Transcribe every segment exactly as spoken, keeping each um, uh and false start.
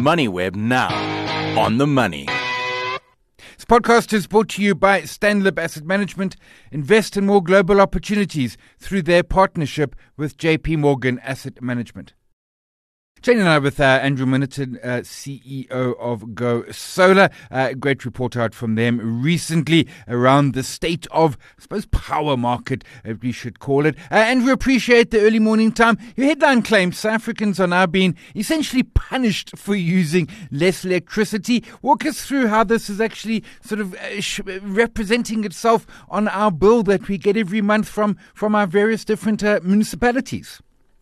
MoneyWeb now. On the money. This podcast is brought to you by Stanlib Asset Management. Invest in more global opportunities through their partnership with J P Morgan Asset Management. Chatting now with uh, Andrew Minnerton, uh, C E O of Go Solar. Uh, great report out from them recently around the state of, I suppose, power market, uh, we should call it. Uh, Andrew, appreciate the early morning time. Your headline claims South Africans are now being essentially punished for using less electricity. Walk us through how this is actually sort of uh, sh- representing itself on our bill that we get every month from, from our various different uh, municipalities.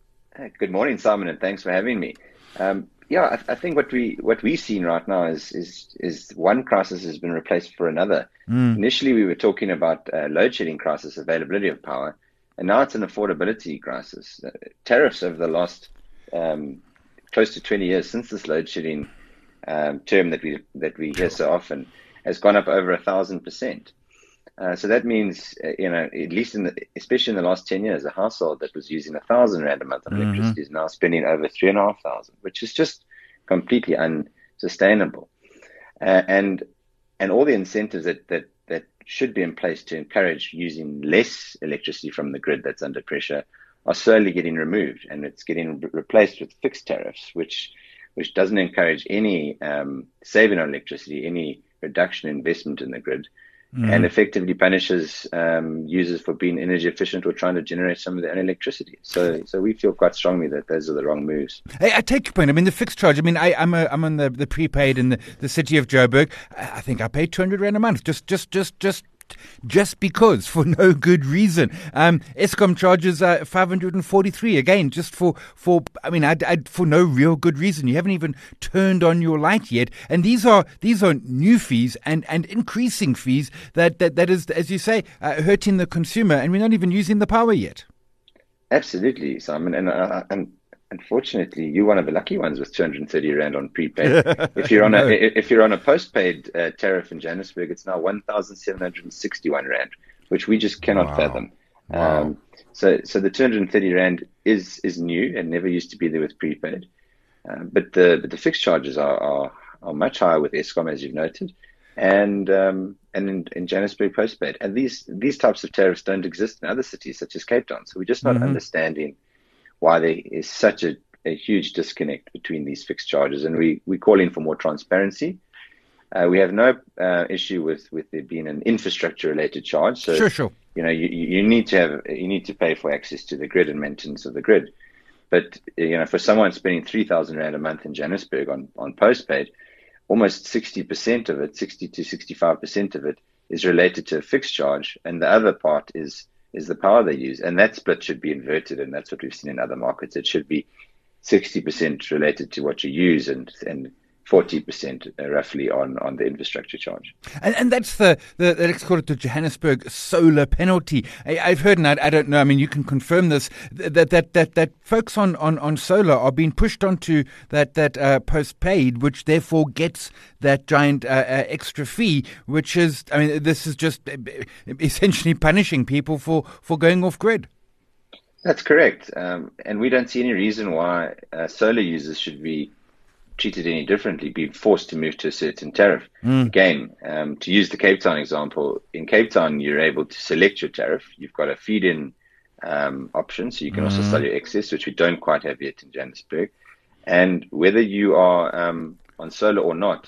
Good morning, Simon, and thanks for having me. Um, yeah, I, I think what we what we've seen right now is is is one crisis has been replaced for another. Mm. Initially, we were talking about uh, load shedding crisis, availability of power, and now it's an affordability crisis. Uh, tariffs over the last um, close to twenty years since this load shedding um, term that we that we hear so often has gone up over a thousand percent. Uh, so that means, uh, you know, at least in the, especially in the last ten years, a household that was using a thousand rand a month on mm-hmm. electricity is now spending over three and a half thousand, which is just completely unsustainable. Uh, and and all the incentives that, that, that should be in place to encourage using less electricity from the grid that's under pressure are slowly getting removed, and it's getting re- replaced with fixed tariffs, which which doesn't encourage any um, saving on electricity, any reduction in investment in the grid. Mm. And effectively punishes um, users for being energy efficient or trying to generate some of their own electricity. So, so we feel quite strongly that those are the wrong moves. Hey, I take your point. I mean, the fixed charge. I mean, I, I'm a, I'm on the, the prepaid in the, the city of Joburg. I think I pay two hundred rand a month just, just, just, just. Just because, for no good reason. Um, Eskom charges uh, five hundred forty-three again, just for, for I mean, I, I, for no real good reason. You haven't even turned on your light yet, and these are these are new fees and, and increasing fees that, that, that is, as you say, uh, hurting the consumer, and we're not even using the power yet. Absolutely, Simon, and uh, and. Unfortunately, you're one of the lucky ones with two hundred thirty rand on prepaid. If you're on a if you're on a postpaid uh, tariff in Johannesburg, it's now one thousand seven hundred sixty-one rand, which we just cannot wow. fathom. Wow. Um, so so the two hundred thirty rand is is new and never used to be there with prepaid, uh, but the but the fixed charges are, are are much higher with Eskom, as you've noted, and um, and in, in Johannesburg postpaid. And these these types of tariffs don't exist in other cities such as Cape Town. So we're just not mm-hmm. understanding why there is such a, a huge disconnect between these fixed charges, and we we calling for more transparency. Uh, we have no uh, issue with, with there being an infrastructure related charge. So sure, sure. You know, you, you need to have you need to pay for access to the grid and maintenance of the grid. But you know, for someone spending three thousand rand a month in Johannesburg on on postpaid, almost sixty percent of it, sixty to sixty-five percent of it, is related to a fixed charge, and the other part is. is the power they use. And that split should be inverted, and that's what we've seen in other markets. It should be sixty percent related to what you use and and forty percent roughly on, on the infrastructure charge. And, and that's the, the, let's call it the Johannesburg solar penalty. I, I've heard, and I, I don't know, I mean, you can confirm this, that that that, that folks on, on, on solar are being pushed onto that, that uh, postpaid, which therefore gets that giant uh, uh, extra fee, which is, I mean, this is just essentially punishing people for, for going off grid. That's correct. Um, and we don't see any reason why uh, solar users should be treated any differently, be forced to move to a certain tariff. Mm. Again, um, to use the Cape Town example, in Cape Town, you're able to select your tariff. You've got a feed-in um, option, so you can mm. also sell your excess, which we don't quite have yet in Johannesburg. And whether you are um, on solar or not,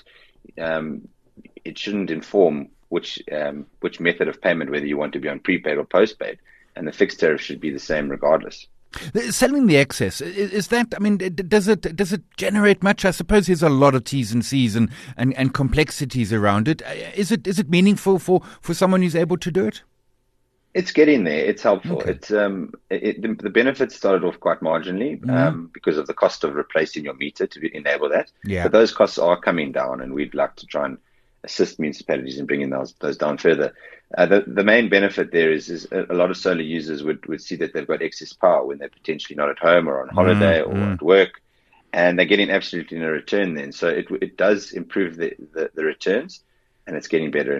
um, it shouldn't inform which um, which method of payment, whether you want to be on prepaid or postpaid. And the fixed tariff should be the same regardless. Selling the excess, is that, I mean, does it does it generate much? I suppose there's a lot of T's and C's and, and, and complexities around it. Is it is it meaningful for, for someone who's able to do it? It's getting there. It's helpful. Okay. It's um, it, the, the benefits started off quite marginally mm. um, because of the cost of replacing your meter to enable that. Yeah. But those costs are coming down, and we'd like to try and assist municipalities in bringing those those down further. Uh, the, the main benefit there is, is a, a lot of solar users would, would see that they've got excess power when they're potentially not at home or on holiday mm, or mm. at work, and they're getting absolutely no return then. So it it does improve the, the, the returns, and it's getting better and better.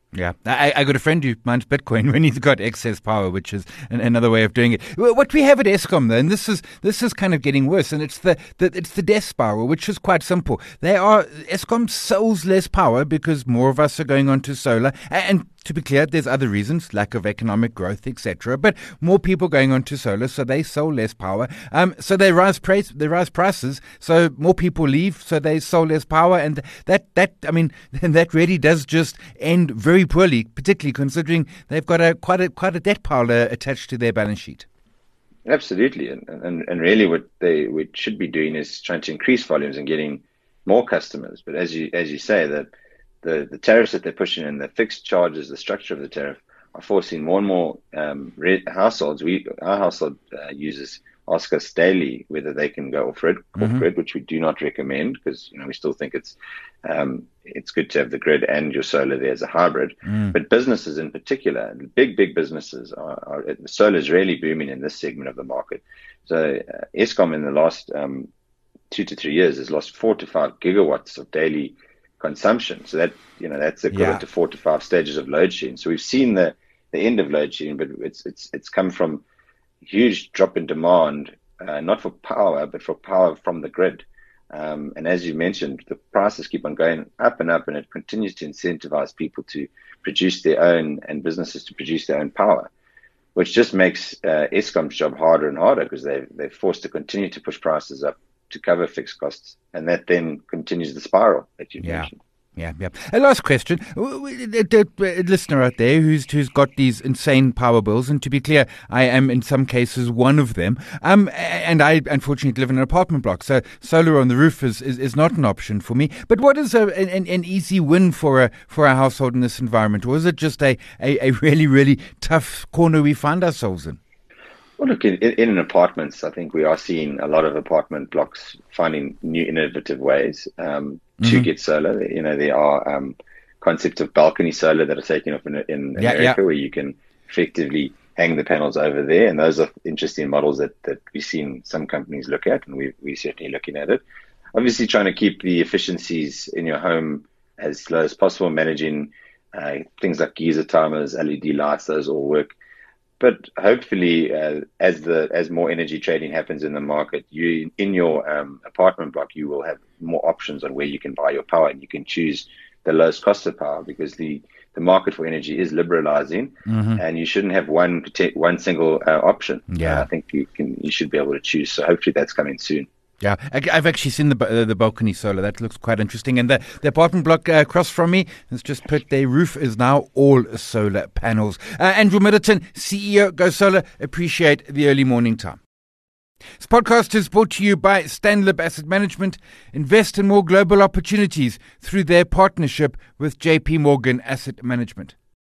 Yeah, I, I got a friend who mines Bitcoin when he's got excess power, which is an, another way of doing it. What we have at Eskom, though, and this is this is kind of getting worse, and it's the, the it's the death spiral, which is quite simple. They are Eskom sells less power because more of us are going on to solar, and to be clear, there's other reasons, lack of economic growth, et cetera. But more people going on to solar, so they sell less power. Um, so they rise price, they rise prices. So more people leave, so they sell less power, and that that I mean, that really does just end very poorly, particularly considering they've got a quite a quite a debt pile uh, attached to their balance sheet. Absolutely, and, and and really, what they what should be doing is trying to increase volumes and getting more customers. But as you as you say, that the the tariffs that they're pushing and the fixed charges, the structure of the tariff, are forcing more and more um, households. We our household uh, users ask us daily whether they can go off grid, mm-hmm. off grid, which we do not recommend because you know we still think it's um, it's good to have the grid and your solar there as a hybrid. Mm. But businesses in particular, big big businesses, are, are solar is really booming in this segment of the market. So uh, Eskom in the last um, two to three years has lost four to five gigawatts of daily consumption. So that you know that's equivalent yeah. to four to five stages of load shedding. So we've seen the the end of load shedding, but it's it's it's come from huge drop in demand, uh, not for power, but for power from the grid. Um, and as you mentioned, the prices keep on going up and up, and it continues to incentivize people to produce their own and businesses to produce their own power, which just makes uh, Eskom's job harder and harder because they they're forced to continue to push prices up to cover fixed costs, and that then continues the spiral that you yeah. mentioned. Yeah, yeah. A last question. A listener out there who's who's got these insane power bills, and to be clear, I am in some cases one of them. Um, and I unfortunately live in an apartment block, so solar on the roof is, is, is not an option for me. But what is a, an, an easy win for a for a household in this environment, or is it just a, a, a really really tough corner we find ourselves in? Well, look, in, in apartments, I think we are seeing a lot of apartment blocks finding new innovative ways um, to mm-hmm. get solar. You know, there are um, concepts of balcony solar that are taking off in, in yeah, America yeah. where you can effectively hang the panels over there. And those are interesting models that, that we've seen some companies look at, and we, we're certainly looking at it. Obviously, trying to keep the efficiencies in your home as low as possible, managing uh, things like geyser timers, L E D lights, those all work. But hopefully, uh, as the as more energy trading happens in the market, you in your um, apartment block, you will have more options on where you can buy your power, and you can choose the lowest cost of power because the, the market for energy is liberalizing, mm-hmm. and you shouldn't have one one single uh, option. Yeah, uh, I think you can you should be able to choose. So hopefully, that's coming soon. Yeah, I've actually seen the uh, the balcony solar. That looks quite interesting. And the, the apartment block uh, across from me has just put their roof is now all solar panels. Uh, Andrew Middleton, C E O, Go Solar. Appreciate the early morning time. This podcast is brought to you by Stanlib Asset Management. Invest in more global opportunities through their partnership with J P Morgan Asset Management.